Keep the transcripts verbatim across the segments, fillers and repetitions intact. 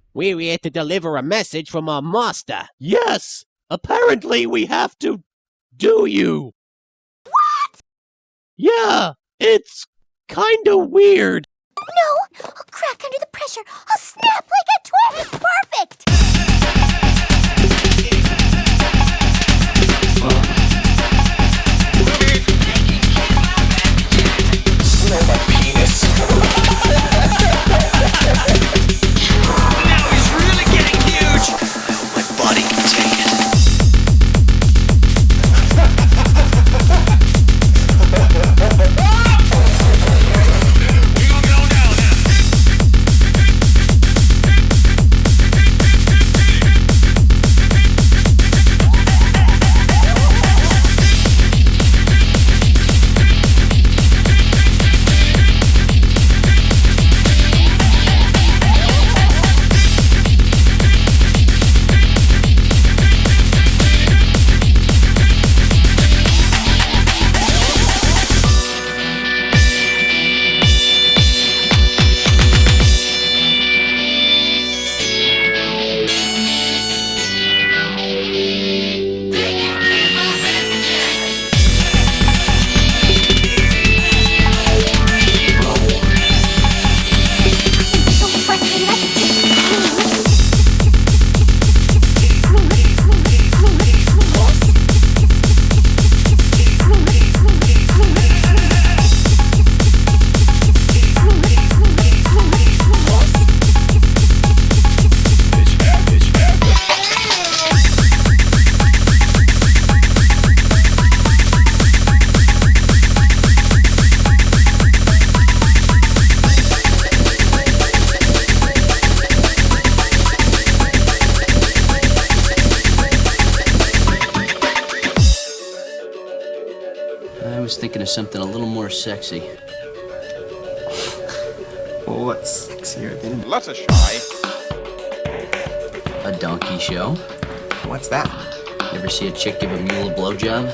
We're here to deliver a message from our master. Yes! Apparently we have to do you. What? Yeah, it's kinda weird. No, I'll crack under the pressure. I'll snap like a twig. Perfect. Smell my penis. Now he's really getting huge. I hope my body can take it. I was thinking of something a little more sexy. Well, what's sexier than Let us shy. A donkey show. what's that? Ever see a chick give a mule a blowjob?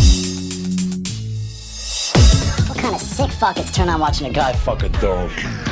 What kind of sick fuck it's turn on watching a guy Fuck a dog.